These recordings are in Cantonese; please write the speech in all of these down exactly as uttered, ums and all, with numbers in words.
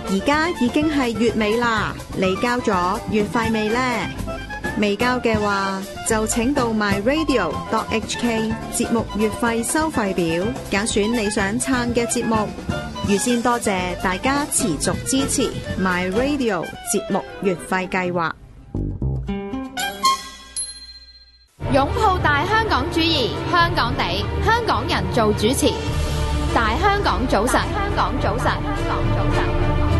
而家已經係月尾啦，你交咗月費未呢？未交嘅話，就請到 my radio dot h k 節目月費收費表，揀選你想撐嘅節目。預先多謝大家持續支持 my radio 節目月費計劃。 擁抱大香港主義，香港地，香港人做主持。大香港早晨，香港早晨，香港早晨。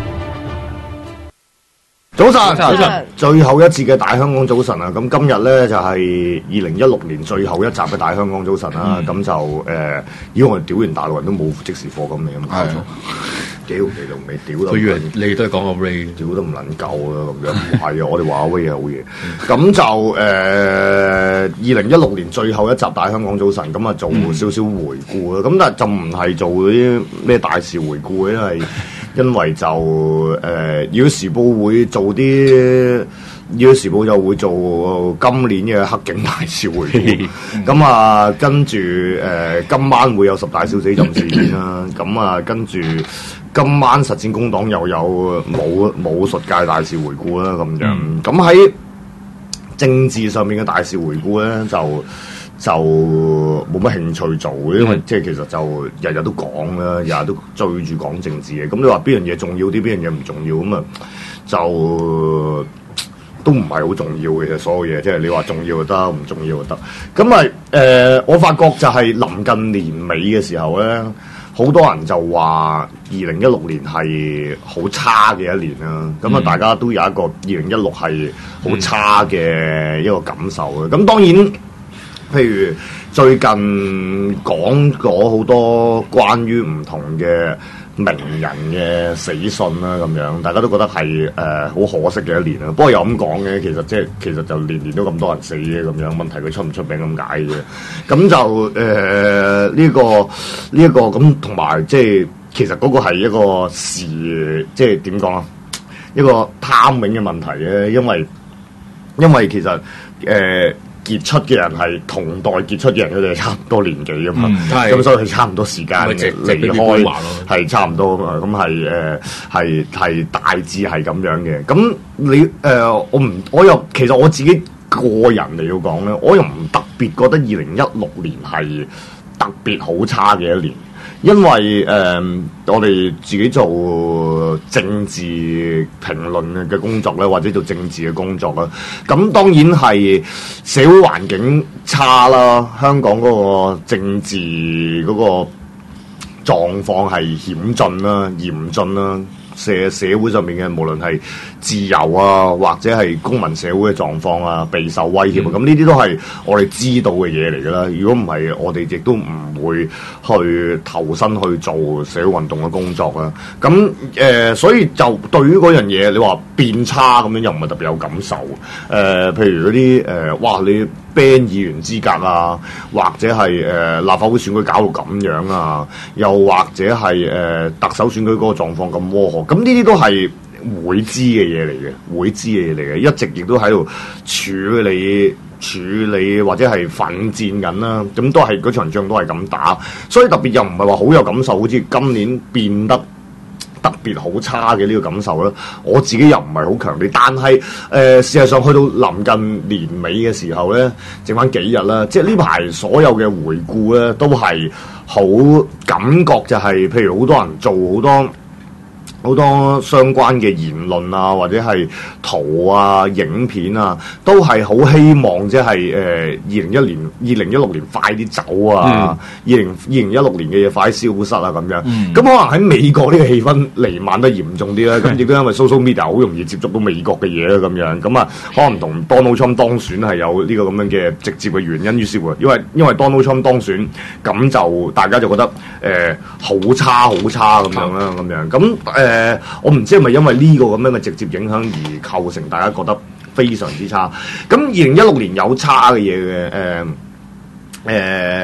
早晨，早晨，最後一節嘅大香港早晨啊！咁今日咧就係二零一六年最後一集嘅大香港早晨啦。咁、嗯、就誒，以、呃、為我哋屌完大陸人都冇即時課咁嚟咁，冇錯。屌你老味，屌得！佢以為你都係講個 Ray， 屌都唔撚夠啦咁樣。唔係啊，我哋話 Ray 係好嘢。咁就誒，二零一六年最後一集大香港早晨，咁啊做少少回顧啦。咁、嗯、但係就唔係做嗰啲咩大事回顧嘅，因為。因為就誒，呃《要時報》會做啲，《要時報》就會做今年嘅黑警大事回顧。咁啊，跟住誒、呃，今晚會有十大小死浸事件啦。咁啊，跟住今晚實踐工黨又有武武術界大事回顧啦。咁樣，咁喺、嗯、政治上面嘅大事回顧咧，就。就冇乜興趣做，因為即係其實就日日都講啦，日日都追住講政治嘅。咁你話邊樣嘢重要啲，邊樣嘢唔重要咁啊？就都唔係好重要嘅，其實所有嘢，即係你話重要就得，唔重要就得。咁啊誒，我發覺就係臨近年尾嘅時候咧，好多人就話二零一六年係好差嘅一年啦。咁啊、嗯，大家都有一個二零一六係好差嘅一個感受嘅。咁當然。譬如最近講咗好多關於唔同嘅名人嘅死訊啦，咁樣大家都覺得係誒好可惜嘅一年啦。不過又咁講嘅，其實即係其實就年年都咁多人死嘅咁樣，問題佢出唔出名咁解嘅。咁就誒呢、呃呢個呢一、呢個咁同埋即係其實嗰個係一個事，即係點講啊？一個 timing 嘅問題嘅，因為因為其實誒。呃傑出嘅人係同代傑出嘅人，佢哋差唔多年紀噶嘛，咁、嗯、所以係差唔多時間離開，係差唔多啊。咁係誒係係大致係咁樣嘅。咁你誒、呃、我唔我又其實我自己個人嚟到講咧，我又唔特別覺得二零一六年係特別好差嘅一年。因為誒、呃，我哋自己做政治評論嘅工作咧，或者做政治嘅工作啦，咁當然係社會環境差啦，香港嗰個政治嗰個狀況係險峻啦、嚴峻啦。社社會上面嘅無論係自由啊，或者係公民社會嘅狀況啊，備受威脅啊，咁呢啲都係我哋知道嘅嘢嚟㗎啦。如果唔係，我哋亦都唔會去投身去做社會運動嘅工作啦。咁誒、呃，所以就對於嗰樣嘢，你話變差咁樣，又唔係特別有感受。誒、呃，譬如嗰啲誒，哇，你 ban 議員資格啊，或者係誒、呃、立法會選舉搞到咁樣啊，又或者係誒、呃、特首選舉嗰個狀況咁窩河。咁呢啲都係會知嘅嘢嚟嘅，會知嘅嘢嚟嘅，一直亦都喺度處理、處理或者係奮戰緊啦。咁都係嗰場仗都係咁打，所以特別又唔係話好有感受，好似今年變得特別好差嘅呢個感受啦。我自己又唔係好強烈，但係誒、呃、事實上去到臨近年尾嘅時候咧，剩翻幾日啦，即係呢排所有嘅回顧咧，都係好感覺就係、是，譬如好多人做好多。好多相關嘅言論啊，或者係圖啊、影片啊，都係好希望即係誒二零一年、二零一六年快啲走啊！二零二零一六年嘅嘢快啲消失啊！咁樣，咁、嗯、可能喺美國呢個氣氛彌漫得嚴重啲啦。咁亦都因為 social media 好容易接觸到美國嘅嘢啦，咁樣咁啊，可能同 Donald Trump 當選係有呢個咁樣嘅直接嘅原因。於是乎，因為因為 Donald Trump 當選，咁就大家就覺得誒好、呃、差好差咁樣啦，咁樣咁誒。呃誒、呃，我唔知係咪因為呢個咁樣嘅直接影響而構成大家覺得非常之差。咁二零一六年有差嘅嘢嘅，誒、呃、誒、呃，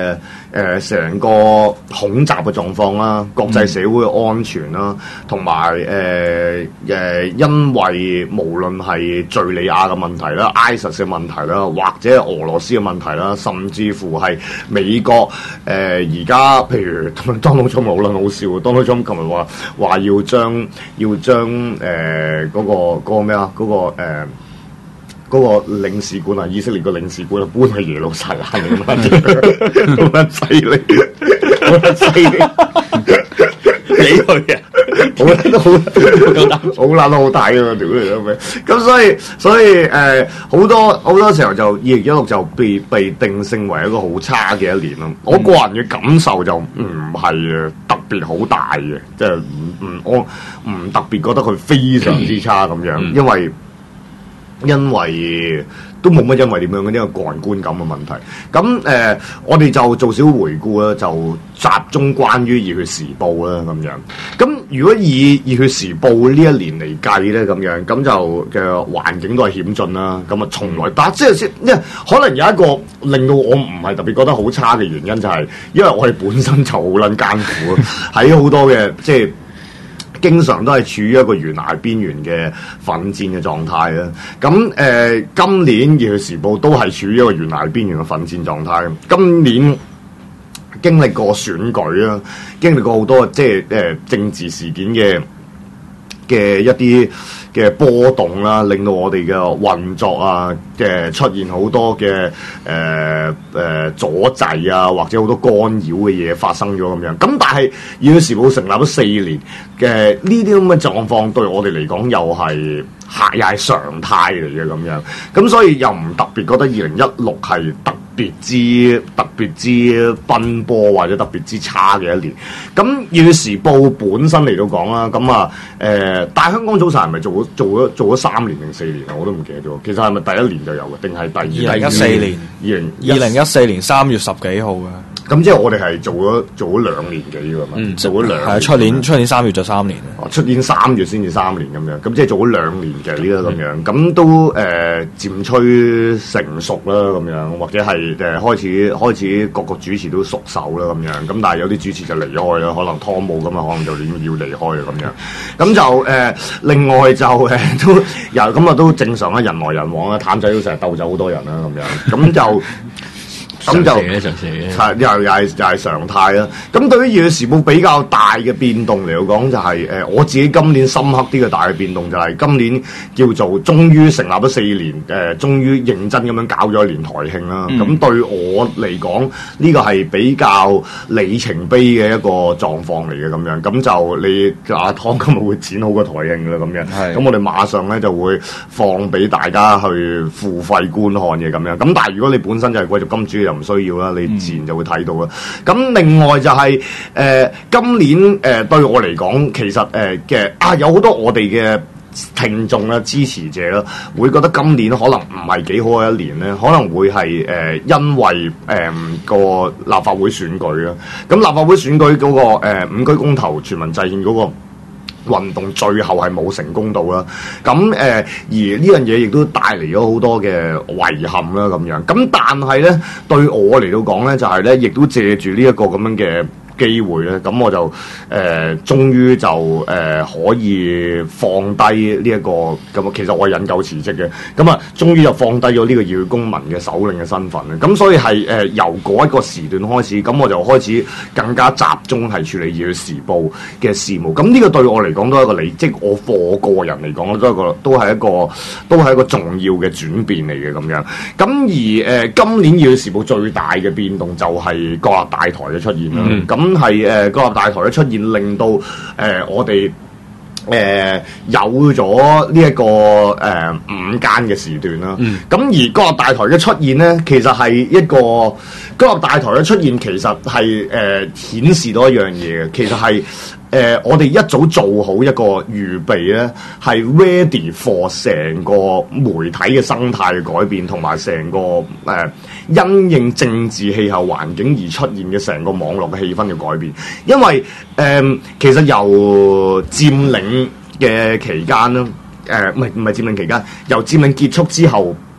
誒成個恐襲嘅狀況啦，國際社會嘅安全啦，同埋誒誒，因為無論係敍利亞嘅問題啦、ISIS 嘅問題啦，或者係俄羅斯嘅問題啦，甚至乎係美國誒而家譬如 Donald Trump 好撚好笑 ，Donald Trump 琴日話話要將要將誒嗰個嗰個咩啊嗰個誒。呃嗰個領事館啊，以色列個領事館啊，搬去耶路撒冷嚟嘛，好撚犀利，好撚犀利，你去啊？好撚都好，好撚都好大㗎嘛，屌你老味！咁所以所以誒，好、呃、多好多時候就二零一六就被被定性為一個好差嘅一年咯。我個人嘅感受就唔係特別好大嘅，即係唔唔我唔特別覺得佢非常之差咁樣，因為。因為都冇乜因為點樣嘅呢個個人觀感嘅問題，咁誒、呃、我哋就做少回顧啦，就集中關於《熱血時報》啦咁樣。咁如果以《熱血時報》呢一年嚟計咧，咁樣咁就嘅環境都係險峻啦。咁啊，從來但即係先，因為可能有一個令到我唔係特別覺得好差嘅原因，就係因為我哋本身就好撚艱苦，喺好多嘅即係。經常都係處於一個懸崖邊緣嘅奮戰嘅狀態啦。咁誒、呃，今年《熱血時報》都係處於一個懸崖邊緣嘅奮戰狀態。今年經歷過選舉啦，經歷過好多即係誒、呃、政治事件嘅嘅一啲嘅波動啦，令到我哋嘅運作啊嘅出現好多嘅誒誒阻滯啊，或者好多干擾嘅嘢發生咗咁樣。咁但係《熱血時報》成立咗四年嘅呢啲咁嘅狀況，對我哋嚟講又係又係常態嚟嘅咁樣。咁所以又唔特別覺得二零一六係特別之特別之奔波或者特別之差嘅一年。咁《熱血時報》本身嚟到講啦，咁啊誒大香港早晨係咪做咗做咗做咗三年定四年啊？我都唔記得咗。其實係咪第一年就有嘅，定係第二？ 二零一四年， 二零二零一四年三月十幾號嘅。 咁即係我哋係做咗做咗兩年幾㗎嘛？嗯，做咗兩係出年出年三月就三年。 哦，出年三月先至三年咁樣，咁即係做咗兩年幾啦咁樣，咁、嗯、都誒、呃、漸趨成熟啦咁樣，或者係誒、呃、開始開始各個主持都熟手啦咁樣，咁但係有啲主持就離開啦，可能湯姆咁啊，可能就要離開啊咁樣，咁就誒、呃、另外就誒、呃、都又咁啊都正常啦，人來人往啦，譚仔都成日鬥走好多人啦咁樣，咁就。咁就係又又係又係常態啦。咁對於《熱血時報》比較大嘅變動嚟講，就係、是、誒、呃、我自己今年深刻啲嘅大嘅變動就係今年叫做終於成立咗四年，誒、呃、終於認真咁樣搞咗一年台慶啦。咁、嗯、對我嚟講，呢、這個係比較里程碑嘅一個狀況嚟嘅咁樣。咁就你阿湯今日會剪好個台慶啦咁樣。咁我哋馬上咧就會放俾大家去付費觀看嘅咁樣。咁但係如果你本身就係貴族金主，又唔需要啦，你自然就會睇到啦。咁、嗯、另外就係、是、誒、呃、今年誒、呃、對我嚟講，其實誒嘅、呃、啊有好多我哋嘅聽眾啦、支持者啦，會覺得今年可能唔係幾好嘅一年咧，可能會係誒、呃、因為誒、呃、個立法會選舉啦。咁立法會選舉嗰、那個誒、呃、五區公投全民制憲嗰個運動最後係冇成功到啦，咁誒、呃、而呢樣嘢亦都帶嚟咗好多嘅遺憾啦咁樣，咁但係咧對我嚟到講咧就係、是、咧，亦都借住呢一個咁樣嘅機會咧，咁我就誒、呃、終於就誒、呃、可以放低呢、這、一個咁啊，其實我係引咎辭職嘅，咁啊終於就放低咗呢個熱血公民嘅首領嘅身份咧，咁所以係誒、呃、由嗰一個時段開始，咁我就開始更加集中係處理《熱血時報》嘅事務，咁呢個對我嚟講都係一個理，即係我個個人嚟講都係一個都係一個都係一個重要嘅轉變嚟嘅咁樣，咁而誒、呃、今年《熱血時報》最大嘅變動就係國立大台嘅出現啦，咁、嗯。咁係誒國立大台嘅出現，令到誒、呃、我哋誒、呃、有咗呢一個誒、呃、午間嘅時段啦。咁、嗯、而國立大台嘅出現咧，其實係一個國立大台嘅出現，其實係誒、呃、顯示到一樣嘢嘅，其實係。誒、呃，我哋一早做好一個預備咧，係 ready for 成個媒體嘅生態嘅改變，同埋成個誒、呃、因應政治氣候環境而出現嘅成個網絡嘅氣氛嘅改變。因為誒、呃，其實由佔領嘅期間啦，誒唔係唔係佔領期間，由佔領結束之後。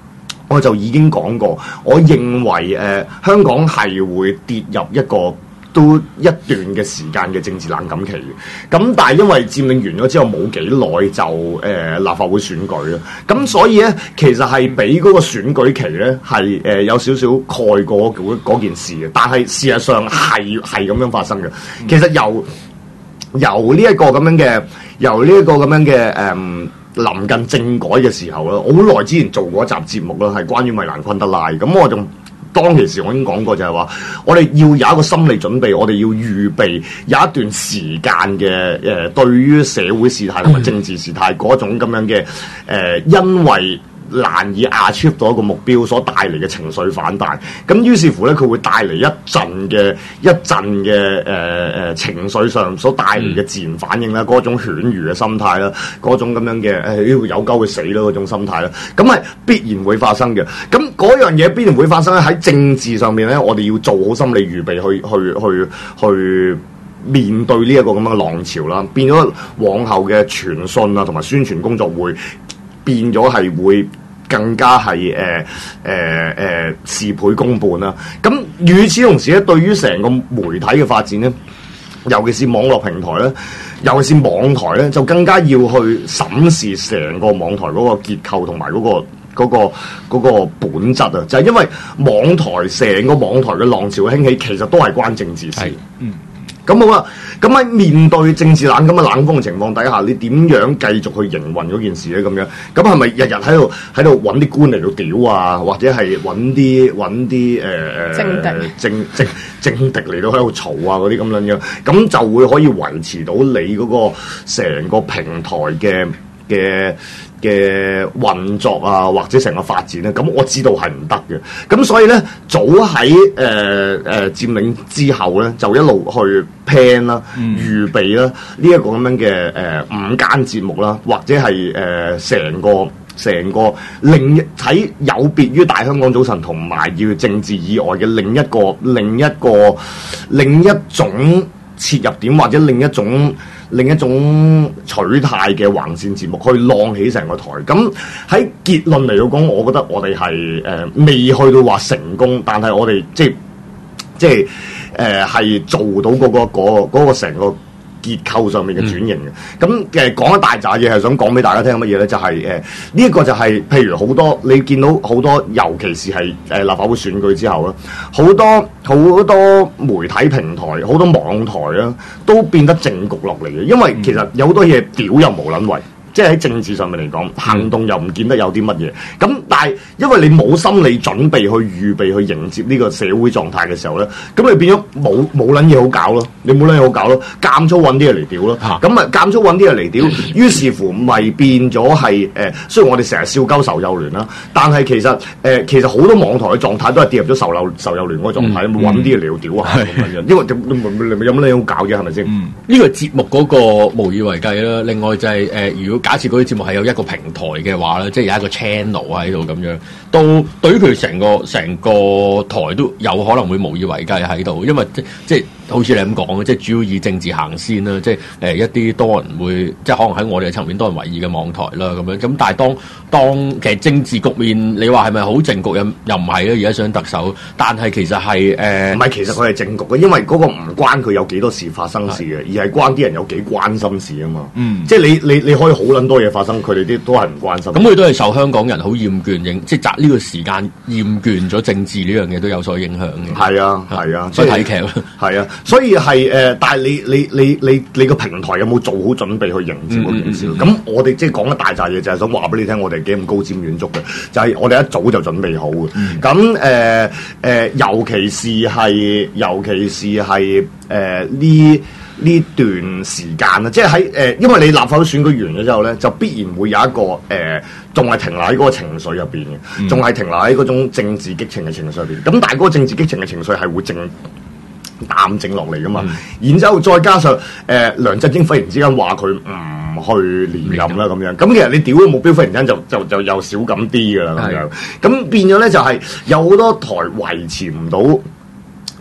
我就已經講過，我認為誒、呃、香港係會跌入一個都一段嘅時間嘅政治冷感期嘅。咁但係因為佔領完咗之後冇幾耐就誒、呃、立法會選舉啦，咁所以咧其實係俾嗰個選舉期咧係誒有少少蓋過嗰件事嘅。但係事實上係係咁樣發生嘅。其實由由呢一個咁樣嘅由呢一個咁樣嘅誒。嗯臨近政改嘅時候啦，我好耐之前做過一集節目啦，係關於米蘭昆德拉。咁我仲當其時我已經講過，就係話我哋要有一個心理準備，我哋要預備有一段時間嘅誒、呃，對於社會事態同埋政治事態嗰種咁樣嘅誒、呃，因為難以 achieve 到一個目標所帶嚟嘅情緒反彈，咁於是乎咧，佢會帶嚟一陣嘅一陣嘅誒誒情緒上所帶嚟嘅自然反應啦，嗰種犬儒嘅心態啦，嗰種咁樣嘅誒有鳩會死啦嗰種心態啦，咁係必然會發生嘅。咁嗰樣嘢必然會發生咧，喺政治上面咧，我哋要做好心理預備去去去去面對呢一個咁樣嘅浪潮啦，變咗往後嘅傳訊啊同埋宣傳工作會變咗係會更加係誒誒誒事倍功半啦。咁與此同時咧，對於成個媒體嘅發展咧，尤其是網絡平台咧，尤其是網台咧，就更加要去審視成個網台嗰個結構同埋嗰個嗰個嗰個本質啊！就係因為網台成個網台嘅浪潮興起，其實都係關政治事。嗯。咁好啦，咁喺面對政治冷咁嘅冷風嘅情況底下，你點樣繼續去營運嗰件事咧？咁樣，咁係咪日日喺度喺度揾啲官嚟到屌啊，或者係揾啲揾啲誒誒政敵政政政敵嚟到喺度嘈啊嗰啲咁樣樣，咁就會可以維持到你嗰個成個平台嘅嘅嘅運作啊，或者成個發展咧，咁我知道係唔得嘅。咁所以咧，早喺誒誒佔領之後咧，就一路去 plan 啦、嗯、預備啦呢一個咁樣嘅誒、呃、午間節目啦，或者係誒成個成個另一喺有別於大香港早晨同埋要政治以外嘅另一個另一個另一種切入點，或者另一種。另一種取態嘅橫線節目，去浪起成個台。咁喺結論嚟到講，我覺得我哋係誒未去到話成功，但係我哋即係即係誒係做到嗰、嗰個嗰、嗰個成、嗰個結構上面嘅轉型嘅。咁誒講一大扎嘢係想講俾大家聽乜嘢咧？就係誒呢一個就係、是、譬如好多你見到好多，尤其是係誒立法會選舉之後啦，好多好多媒體平台、好多網台啦，都變得靜局落嚟嘅。因為其實有好多嘢屌又無撚為。即係喺政治上面嚟講，行動又唔見得有啲乜嘢。咁但係因為你冇心理準備去預備去迎接呢個社會狀態嘅時候咧，咁你變咗冇冇撚嘢好搞咯，你冇撚嘢好搞咯，監粗揾啲嘢嚟屌咯。咁啊監粗揾啲嘢嚟屌，於是乎咪變咗係誒。雖然我哋成日笑鳩仇幼聯啦，但係其實誒、呃、其實好多網台嘅狀態都係跌入咗仇幼仇幼聯嗰個狀態，揾啲嘢嚟屌啊咁樣。因為你你你有乜嘢好搞嘅係咪先？ 呢個節目嗰個無以為繼啦。另外就係、是、誒、呃，如果假設嗰啲節目係有一個平台嘅話咧，即係有一個 channel 喺度咁樣，到對於佢成個成個台都有可能會無以為繼喺度，因為即即好似你咁講嘅，即係主要以政治行先啦，即係誒、呃、一啲多人會即係可能喺我哋嘅層面多人為意嘅網台啦咁樣。咁但係當當其實政治局面，你話係咪好政局又又唔係咧？而家想特首，但係其實係誒唔係，其實佢係政局嘅，因為嗰個唔關佢有幾多事發生事嘅，而係關啲人有幾關心事啊嘛。嗯，即係你你你可以好撚多嘢發生，佢哋啲都係唔關心。 咁佢都係受香港人好厭倦影，即係擇呢個時間厭倦咗政治呢樣嘢都有所影響嘅。 係啊係啊， 所以睇劇咯。 係啊，所以係誒、呃，但係你你你你你個平台有冇做好準備去迎接嗰件事？咁、嗯嗯嗯、我哋即係講一大扎嘢，就係想話俾你聽，我哋幾咁高瞻遠矚嘅，就係、是、我哋一早就準備好嘅。咁誒誒，尤其是係，尤其是係誒呢呢段時間啦，即係喺誒，因為你立法會選舉完咗之後咧，就必然會有一個誒，仲、呃、係停留喺嗰個情緒入邊嘅，仲係、嗯、停留喺嗰種政治激情嘅情緒入邊。咁但係嗰個政治激情嘅情緒係會靜淡靜落嚟噶嘛，嗯、然之後再加上誒、呃、梁振英忽然之間話佢唔去連任啦咁樣，咁其實你屌嘅目標忽然間就就就又少咁啲噶啦咁樣，咁變咗咧就係有好多台維持唔到嗰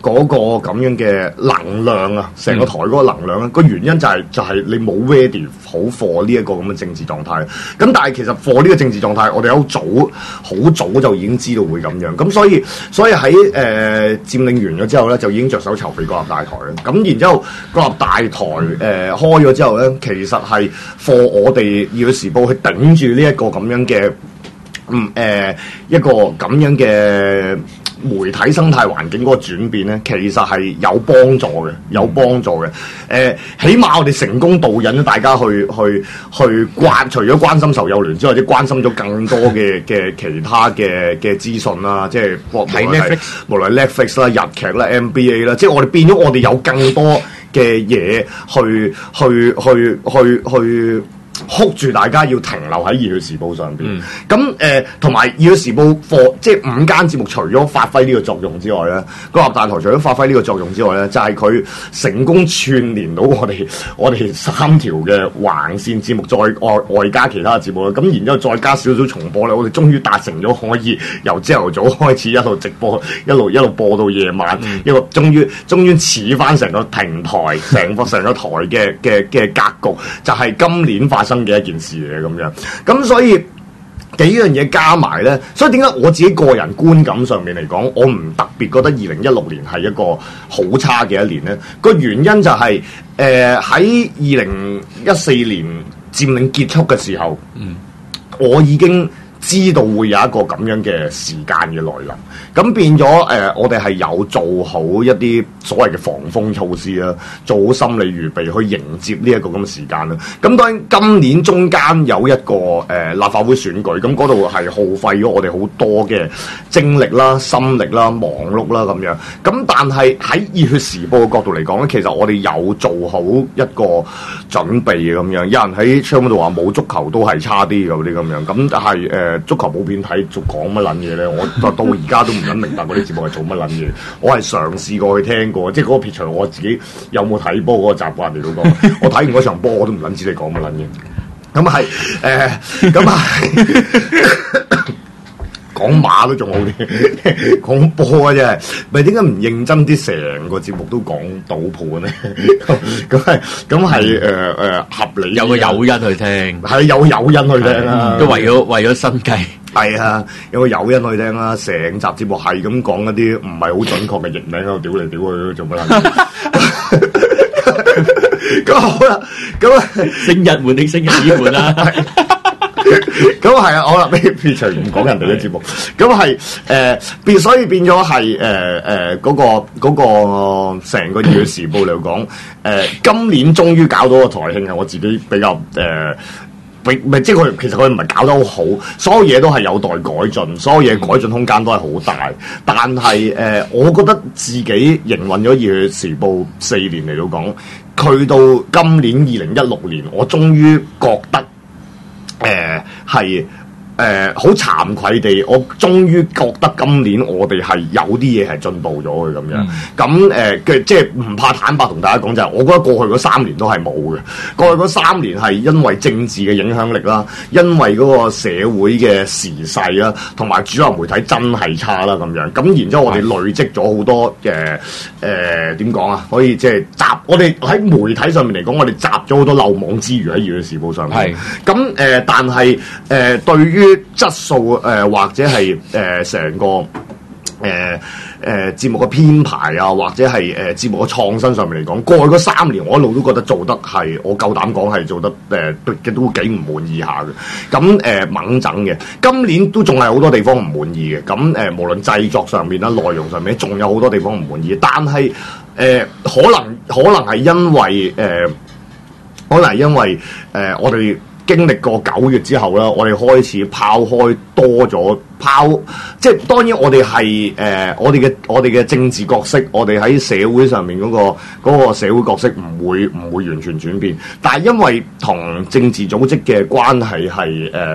嗰個咁樣嘅能量啊，成個台嗰個能量咧，個、嗯、原因就係、是、就係、是、你冇 ready 好 for 呢一個咁嘅政治狀態。咁但係其實 for 呢個政治狀態，我哋好早好早就已經知道會咁樣。咁所以所以喺誒、呃、佔領完咗之後咧，就已經着手籌備國立大台啦。咁然之後國立大台誒、呃、開咗之後咧，其實係 for 我哋《熱血時報》去頂住呢一個咁樣嘅嗯誒、呃、一個咁樣嘅媒體生態環境嗰個轉變咧，其實係有幫助嘅，有幫助嘅。誒、呃，起碼我哋成功導引咗大家去去去關，除咗關心仇幼聯之外，即係關心咗更多嘅嘅其他嘅嘅資訊啦，即係睇 Netflix，無論 Netflix 啦、日劇啦、N B A 啦，即係我哋變咗我哋有更多嘅嘢去去去去去。去哭住大家要停留喺《熱血時報》上邊，咁誒同埋《熱血時報》課即係五間節目，除咗發揮呢個作用之外咧，國立大台除咗發揮呢個作用之外咧，就係、是、佢成功串連到我哋我哋三條嘅橫線節目，再外外加其他嘅節目啦。咁然之後再加少少重播咧，我哋終於達成咗可以由朝頭早開始一路直播，一路一路播到夜晚，嗯、一個終於終於似翻成個平台，成個成個台嘅嘅嘅格局，就係、是、今年發生嘅一件事嚟嘅咁樣，咁所以幾樣嘢加埋咧，所以點解我自己個人觀感上面嚟講，我唔特別覺得二零一六年係一個好差嘅一年咧？個原因就係誒喺二零一四年佔領結束嘅時候，嗯，我已經知道會有一個咁樣嘅時間嘅來臨，咁變咗誒、呃，我哋係有做好一啲所謂嘅防風措施啦，做好心理預備去迎接呢一個咁嘅時間啦。咁當然今年中間有一個誒、呃、立法會選舉，咁嗰度係耗費咗我哋好多嘅精力啦、心力啦、忙碌啦咁樣。咁但係喺熱血時報嘅角度嚟講咧，其實我哋有做好一個準備嘅咁樣。有人喺窗嗰度話冇足球都係差啲嘅嗰啲咁樣，咁但係誒。呃足球冇片睇，仲講乜撚嘢咧？我到而家都唔撚明白嗰啲節目係做乜撚嘢。我係嘗試過去聽過，即係嗰個撇除我自己有冇睇波嗰個習慣嚟到講。我睇完嗰場波，我都唔撚知你講乜撚嘢。咁係誒，咁係講馬都仲好啲，講波啊真係。咪點解唔認真啲？成個節目都講賭盤咧？咁係咁係誒誒合理，有個誘因去聽，係有誘因去聽啦，都為咗為咗生計。係啊，有個誘因去聽啦。成集節目係咁講一啲唔係好準確嘅譯名喺度屌嚟屌去，做乜撚？咁好啦，咁啊，聖日門定聖日耳門啦。咁係啊，我啦，譬如除唔講人哋嘅節目，咁係誒變，所以變咗係誒誒嗰個嗰、嗰個成個《熱血時報》嚟講，誒、呃、今年終於搞到個台慶啊！我自己比較誒，唔、呃、即係佢其實佢唔係搞得好好，所有嘢都係有待改進，所有嘢改進空間都係好大。但係誒、呃，我覺得自己營運咗《熱血時報》四年嚟到講，去到今年二零一六年，我終於覺得。誒係誒好慚愧地，我終於覺得今年我哋係有啲嘢係進步咗嘅咁樣。咁誒嘅即係唔怕坦白同大家講就係，我覺得過去嗰三年都係冇嘅。過去嗰三年係因為政治嘅影響力啦，因為嗰個社會嘅時勢啦，同埋主流媒體真係差啦咁樣。咁然之後我哋累積咗好多誒誒點講啊？可以即係集我哋喺媒體上面嚟講，我哋集咗好多漏網之魚喺《熱血時報》上面。係咁誒，但係誒、呃、對於質素誒、呃、或者係誒成個誒誒節目嘅編排啊，或者係誒節目嘅創新上面嚟講，過去嗰三年我一路都覺得做得係，我夠膽講係做得誒嘅都幾唔滿意下嘅。咁誒猛整嘅，今年都仲係好多地方唔滿意嘅。咁誒、呃、無論製作上面啦、內容上面，仲有好多地方唔滿意。但係誒、呃、可能可能係因為誒、呃、可能係因為誒、呃、我哋。經歷過九月之後啦，我哋開始拋開多咗拋，即係當然我哋係誒我哋嘅我哋嘅政治角色，我哋喺社會上面嗰個嗰個社會角色唔會唔會完全轉變，但係因為同政治組織嘅關係係誒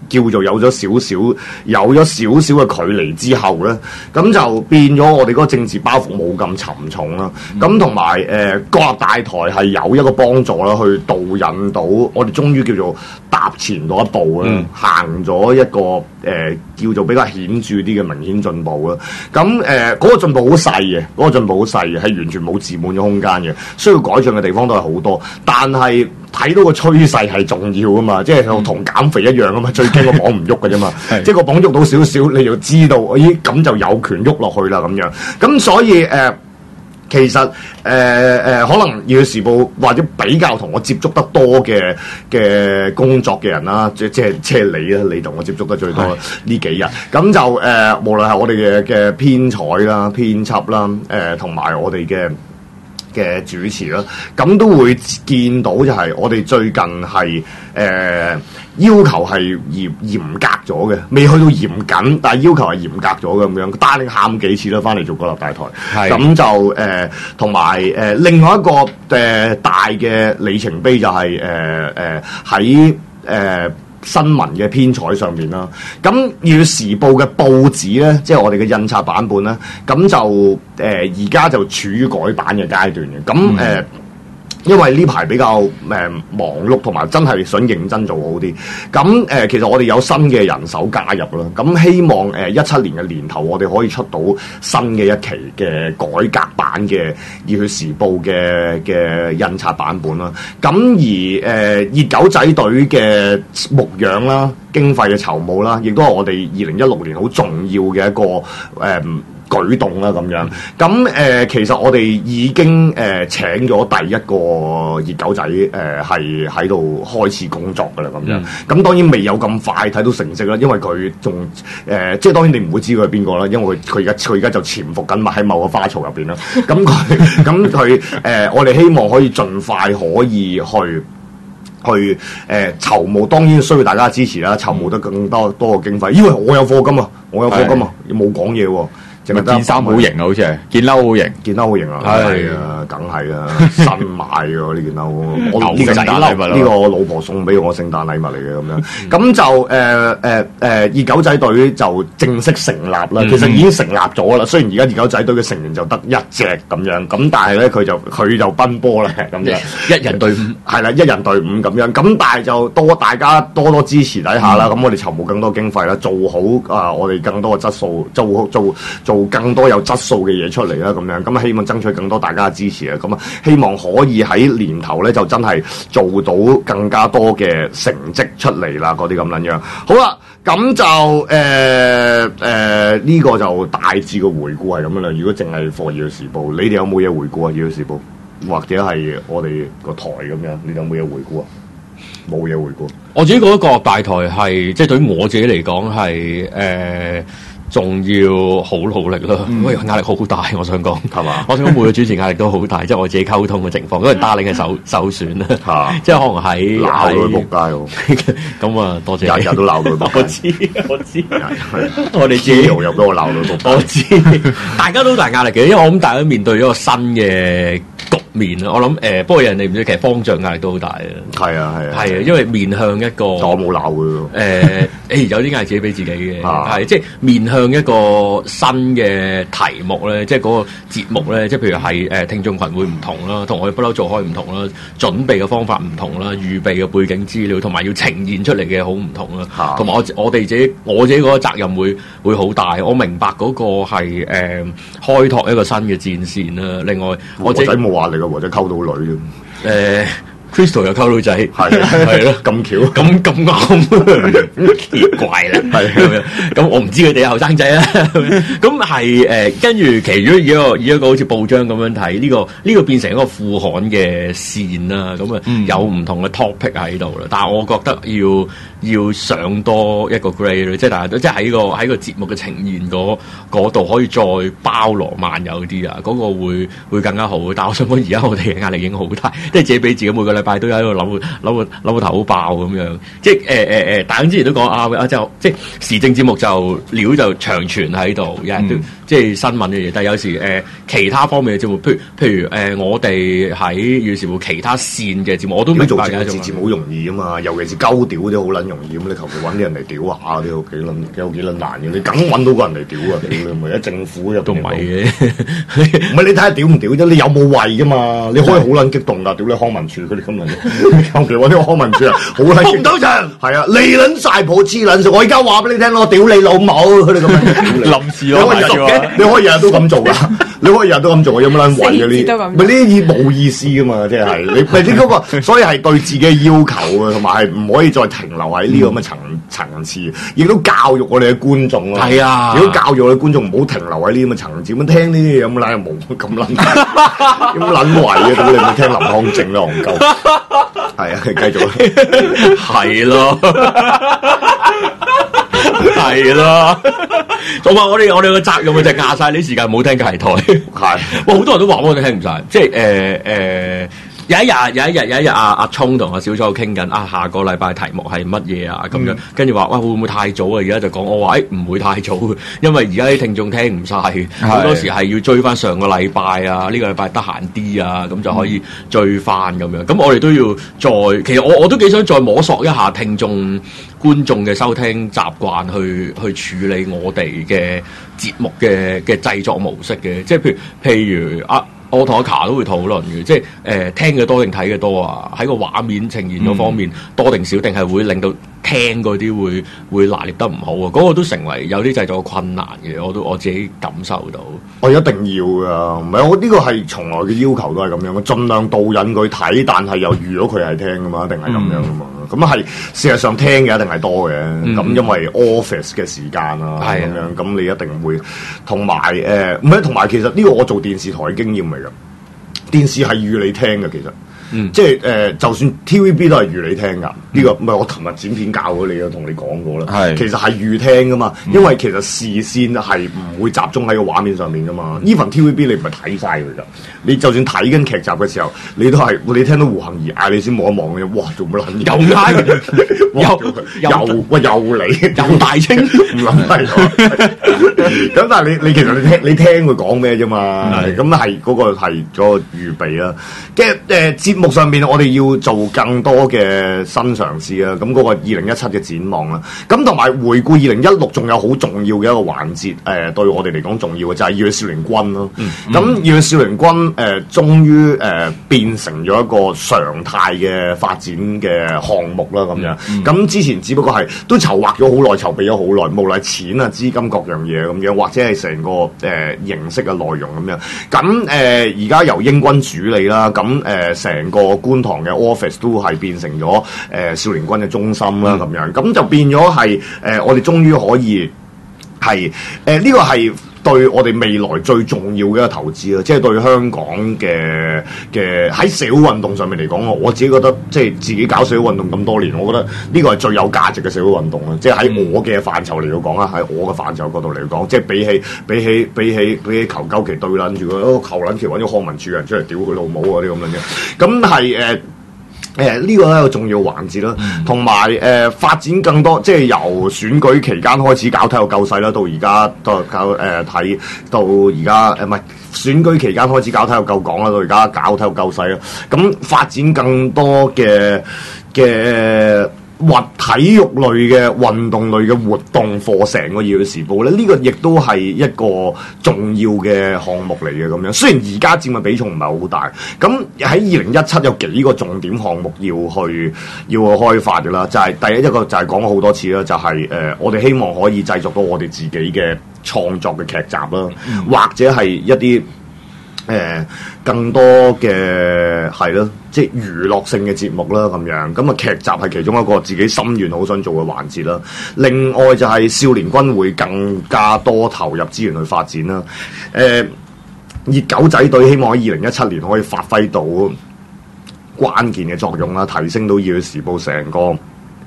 叫做有咗少少有咗少少嘅距離之後咧，咁就變咗我哋嗰個政治包袱冇咁沉重啦。咁同埋誒國立大台係有一個幫助啦，去導引到我哋終於叫做踏前咗一步啦，嗯、行咗一個誒、呃、叫做比較顯著啲嘅明顯進步啦。咁誒嗰個進步好細嘅，嗰、嗰個進步好細嘅，係完全冇自滿嘅空間嘅，需要改進嘅地方都係好多，但係睇到個趨勢係重要啊嘛，即係同減肥一樣啊嘛，最驚個磅唔喐嘅啫嘛，即係個磅喐到少少，你就知道，咦咁就有權喐落去啦咁樣，咁所以誒。呃其實誒誒、呃呃，可能《熱血時報》或者比較同我接觸得多嘅嘅工作嘅人啦，即即係即係你啦，你同我接觸得最多呢幾日，咁就誒、呃，無論係我哋嘅嘅編採啦、編輯啦，誒同埋我哋嘅嘅主持啦，咁都會見到就係我哋最近係誒、呃、要求係嚴嚴格咗嘅，未去到嚴謹，但係要求係嚴格咗咁樣。單你喊幾次啦，翻嚟做國立大台，咁就誒同埋誒另外一個誒、呃、大嘅里程碑就係誒誒喺誒新聞嘅編採上面啦，咁《熱血時報》嘅報紙咧，即係我哋嘅印刷版本咧，咁就誒而家就處於改版嘅階段嘅，咁誒。呃因為呢排比較誒、呃、忙碌，同埋真係想認真做好啲。咁誒、呃，其實我哋有新嘅人手加入啦。咁希望誒一七年嘅年頭，我哋可以出到新嘅一期嘅改革版嘅《熱血時報》嘅嘅印刷版本啦。咁而誒、呃、熱狗仔隊嘅牧養啦、經費嘅籌募啦，亦都係我哋二零一六年好重要嘅一個誒。呃舉動啦咁樣，咁誒、呃、其實我哋已經誒、呃、請咗第一個熱狗仔誒係喺度開始工作㗎啦咁樣，咁、嗯、當然未有咁快睇到成績啦，因為佢仲誒即係當然你唔會知佢係邊個啦，因為佢佢而家佢而家就潛伏緊喺某個花槽入邊啦，咁佢咁佢誒我哋希望可以盡快可以去。去誒、呃、籌募，當然需要大家支持啦，籌募得更多多嘅經費。因為我有課金啊，我有課金啊，冇講嘢喎。 件衫好型啊，好似係件褸好型， 件褸好型啊，係啊，梗係啊，新買嘅呢件褸，我呢個聖誕禮物，呢個我老婆送俾我聖誕禮物嚟嘅咁樣，咁就誒誒誒熱狗仔隊就正式成立啦，其實已經成立咗啦。雖然而家熱狗仔隊嘅成員就得一隻咁樣，咁但係咧佢就佢就奔波啦咁樣， 一人隊伍係啦，一人隊伍咁樣，咁但係就多大家多多支持底下啦，咁我哋籌募更多經費啦，做好啊我哋更多嘅質素，做好做做。更多有質素嘅嘢出嚟啦，咁樣咁啊，希望爭取更多大家嘅支持啊，咁啊，希望可以喺年頭咧就真係做到更加多嘅成績出嚟啦，嗰啲咁樣樣。好啦，咁就誒誒呢個就大致嘅回顧係咁樣啦。如果淨係《熱血時報》，你哋有冇嘢回顧啊？《熱血時報》或者係我哋個台咁樣，你哋有冇嘢回顧啊？冇嘢回顧。 我自己覺得國立大台係即係對於我自己嚟講係誒。仲要好努力咯，因為壓力好大。我想講係嘛，我想講每個主持壓力都好大，即係我自己溝通嘅情況，因為打領嘅首首選啦，即係可能喺鬧佢仆街喎。 咁啊，多謝日日都鬧佢仆街。我知我知，我哋自己又入咗我鬧佢仆街。 我知，大家都好大壓力嘅，因為我諗大家面對咗個新嘅局面啦。我諗誒，不過人哋唔知，其實方丈壓力都好大啊。係啊係啊， 係啊，因為面向一個， 我冇鬧佢喎。 誒誒，有啲壓力自己俾自己嘅，係即係面向。向一個新嘅題目咧，即係嗰個節目咧，即係譬如係誒聽眾群會唔同啦，同我哋不嬲做開唔同啦，準備嘅方法唔同啦，預備嘅背景資料同埋要呈現出嚟嘅好唔同啦，同埋我我哋自己我自己嗰個責任會會好大，我明白嗰個係誒、呃、開拓一個新嘅戰線啦。另外，我仔冇話你嘅，或者溝到女啫。誒。Crystal 又溝女仔， 係係咯，咁巧， 咁咁啱，奇怪啦，係咁咁我唔知佢哋後生仔啦，咁係誒，跟住其實如果以一個以一個好似報章咁樣睇，呢、這個呢、這個變成一個副刊嘅線啦，咁啊、嗯、有唔同嘅 topic 喺度啦，但係我覺得要要上多一個 grade 咧，即係大家都即係喺個喺個節目嘅呈現嗰度可以再包羅萬有啲啊，嗰、那個會會更加好。但係我想講而家我哋嘅壓力已經好大，即係自己俾自己每個禮拜都有喺度諗，諗個諗個頭好爆咁樣。即係誒誒誒，大家之前都講啊啊，就即係時政節目就料就長存喺度，日日都、嗯、 即係新聞嘅嘢，但係有時誒、呃、其他方面嘅節目，譬如譬如誒、呃、我哋喺《粵視乎其他線嘅節目，我都明白做嘅。 政治節目好容易啊嘛，尤其是鳩屌嗰啲好撚容易咁，你求其揾啲人嚟屌下嗰啲有幾撚有幾撚難嘅，你梗揾到個人嚟屌啊！屌你咪喺政府入都唔係嘅， 唔係你睇下屌唔屌啫？你有冇胃噶嘛？你可以好撚激動㗎，屌你康文署佢哋今日求其揾啲康文署啊，好撚激動場係啊，你撚晒譜黐撚數，我而家話俾你聽咯，屌你老母佢哋咁樣臨時咯，你可以日日都咁做㗎，你可以日日都咁做，有冇撚胃嘅呢？咪呢啲冇意思噶嘛，即係你咪呢嗰個，所以係對自己嘅要求啊，同埋係唔可以再停留喺呢個咁嘅層層次，亦都教育我哋嘅觀眾咯。係啊，如果教育我哋觀眾唔好停留喺呢咁嘅層次，咁聽呢啲嘢有冇撚冇咁撚，有冇撚胃啊？咁你咪聽林康正啦，戇鳩。係啊，繼續。 係咯。係咯，同埋我哋我哋個責任就係壓晒啲時間，唔好聽隔離台。係，哇！好多人都話我哋聽唔晒，即係誒誒。有一日，有一日，有一日，阿阿聰同阿小楚傾緊啊，下個禮拜題目係乜嘢啊？咁樣跟住話，哇，會唔會太早啊？而家就講，我話誒唔會太早，因為而家啲聽眾聽唔晒，好多時係要追翻上個禮拜啊，呢、呢個禮拜得閒啲啊，咁就可以追翻咁樣。咁我哋都要再，其實我我都幾想再摸索一下聽眾觀眾嘅收聽習慣，去去處理我哋嘅節目嘅嘅製作模式嘅，即係譬如譬如啊。我同阿卡都會討論嘅，即係誒、呃、聽嘅多定睇嘅多啊？喺個畫面呈現嗰方面、嗯、多定少，定係會令到聽嗰啲會會拿捏得唔好啊？嗰、那個都成為有啲製作困難嘅，我都我自己感受到。我一定要噶，唔係我呢個係從來嘅要求都係咁樣，我盡量導引佢睇，但係又預咗佢係聽噶嘛，一定係咁樣噶嘛。咁係、嗯、事實上聽嘅一定係多嘅，咁、嗯、因為 office 嘅時間啊，咁樣咁你一定會同埋誒，唔係同埋其實呢個我做電視台嘅經驗嚟㗎，電視係預你聽嘅其實。嗯，即係誒、呃，就算 T V B 都係預你聽㗎，呢、嗯、個唔係我琴日剪片教咗你，我同你講過啦。係，其實係預聽㗎嘛，嗯、因為其實視線係唔會集中喺個畫面上面㗎嘛。Even、嗯、T V B 你唔係睇晒佢㗎，你就算睇緊劇集嘅時候，你都係你聽到胡杏兒嗌你先望一望嘅啫。哇，做乜撚又嗌又又喂又嚟又大清唔諗係咁，但係你你其實你聽你聽佢講咩啫嘛？咁係嗰個係嗰個預備啦，即係誒節目上面我哋要做更多嘅新嘗試啊！咁嗰個二零一七嘅展望啦，咁同埋回顧二零一六，仲有好重要嘅一個環節，誒、呃、對我哋嚟講重要嘅就係《熱血少年軍》咯。咁《熱血少年軍》誒、呃、終於誒、呃、變成咗一個常態嘅發展嘅項目啦，咁樣。咁、嗯、之前只不過係都籌劃咗好耐，籌備咗好耐，無論錢啊、資金各樣嘢咁樣，或者係成個誒、呃、形式嘅內容咁樣。咁誒而家由英軍主理啦，咁誒成個觀塘嘅 office 都係變成咗誒、呃、少年軍嘅中心啦，咁、嗯、樣咁就變咗係誒我哋終於可以係誒呢個係對我哋未來最重要嘅一個投資啦，即、就、係、是、對香港嘅嘅喺社會運動上面嚟講，我自己覺得即係、就是、自己搞社會運動咁多年，我覺得呢個係最有價值嘅社會運動啦。即係喺我嘅範疇嚟講啦，喺我嘅範疇角度嚟講，即、就、係、是、比起比起比起比起求鳩其對撚住個求撚其揾咗康文署人出嚟屌佢老母啊啲咁樣嘅，咁係誒。誒、呃這個、呢個咧一個重要環節啦，同埋誒發展更多，即係由選舉期間開始搞體育救世啦，到而家到搞誒睇到而家誒唔係選舉期間開始搞體育救港啦，到而家搞體育救世啦，咁發展更多嘅嘅。或體育類嘅運動類嘅活動課成個《熱血時報》咧，呢個亦都係一個重要嘅項目嚟嘅咁樣。雖然而家佔嘅比重唔係好大，咁喺二零一七有幾個重點項目要去要去開發嘅啦。就係、是、第一一個就係講咗好多次啦，就係、是、誒、呃、我哋希望可以製作到我哋自己嘅創作嘅劇集啦，嗯、或者係一啲。誒、呃、更多嘅係咯，即係娛樂性嘅節目啦，咁樣咁啊劇集係其中一個自己心願好想做嘅環節啦。另外就係少年軍會更加多投入資源去發展啦。誒、呃、熱狗仔隊希望喺二零一七年可以發揮到關鍵嘅作用啦，提升到《熱血時報》成個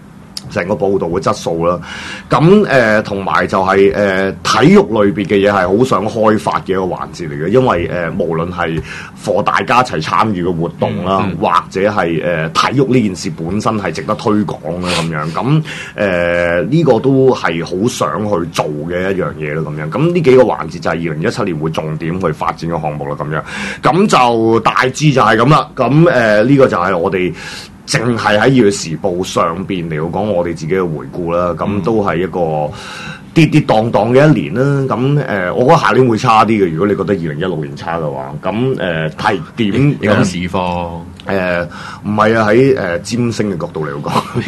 成個報導嘅質素啦，咁誒同埋就係、是、誒、呃、體育類別嘅嘢係好想開發嘅一個環節嚟嘅，因為誒、呃、無論係課大家一齊參與嘅活動啦，嗯、或者係誒、呃、體育呢件事本身係值得推廣啦咁樣，咁誒呢個都係好想去做嘅一樣嘢啦咁樣，咁呢幾個環節就係二零一七年會重點去發展嘅項目啦咁樣，咁就大致就係咁啦，咁誒呢個就係我哋。淨係喺《粵時報》上邊嚟講，我哋自己嘅回顧啦，咁、嗯、都係一個跌跌蕩蕩嘅一年啦。咁誒、呃，我覺得下年會差啲嘅。如果你覺得二零一六年差嘅話，咁誒係點有市況？ 誒唔係啊，喺誒、呃、占星嘅角度嚟講，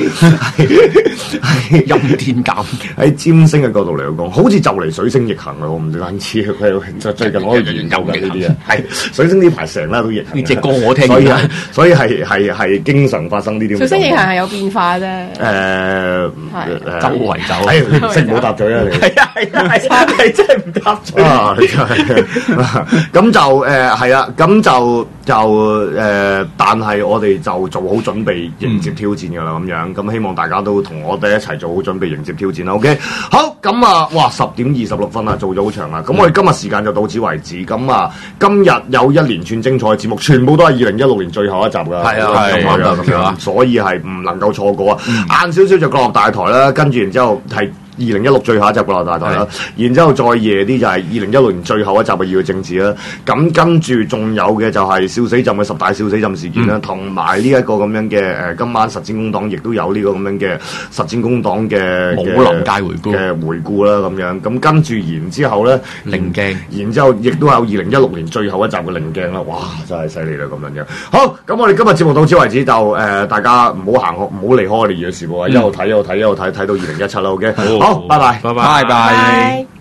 係陰天監喺占星嘅角度嚟講，好似就嚟水星逆行啦！我唔知啱知佢最近我喺度研究緊呢啲啊，係水星呢排成日都逆行。 呢隻歌我聽， 所以所以係係係經常發生呢啲。 水星逆行係有變化啫。誒、 呃， 係周圍走， 係識唔好搭嘴啊！你係啊係啊係啊，係真係唔搭嘴啊！你真係咁就誒係啊，咁就就誒。呃但係我哋就做好準備迎接挑戰㗎啦，咁樣咁希望大家都同我哋一齊做好準備迎接挑戰啦。OK， 好咁啊，哇，十點二十六分啊，做咗好長啊。咁我哋今日時間就到此為止。咁啊，今日有一連串精彩嘅節目，全部都係二零一六年最後一集㗎。係啊，係啊，咁樣，所以係唔能夠錯過啊。晏少少就角落大台啦，跟住然之後係。二零一六最後一集嘅《大台》啦，然之後再夜啲就係二零一六年最後一集嘅《議會政治》啦。咁跟住仲有嘅就係笑死浸嘅十大笑死浸事件啦，同埋呢一個咁樣嘅誒、呃，今晚實踐工黨亦都有呢個咁樣嘅實踐工黨嘅武林界回顧嘅回顧啦，咁樣。咁跟住然之後咧， 棱鏡， 然之後亦都有二零一六年最後一集嘅棱鏡啦。哇，真係犀利啦咁樣樣。好，咁我哋今日節目到此為止，就誒、呃、大家唔好行開，唔好離開我哋《議會時報》啊，一路睇一路睇一路睇，睇到二零一七啦。OK。好，拜拜， 拜拜， 拜拜。